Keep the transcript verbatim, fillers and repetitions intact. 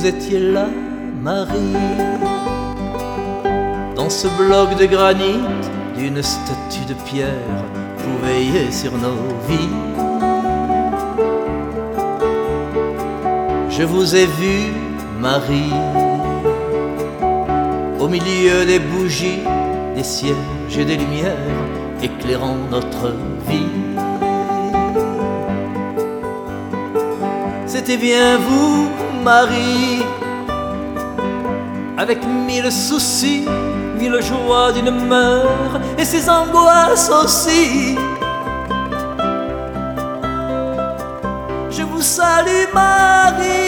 vous étiez là, Marie, dans ce bloc de granit d'une statue de pierre, vous veillez sur nos vies. Je vous ai vu, Marie, au milieu des bougies, des cierges et des lumières éclairant notre vie. C'était bien vous, Marie, avec mille soucis, mille joies d'une mère et ses angoisses aussi. Je vous salue, Marie,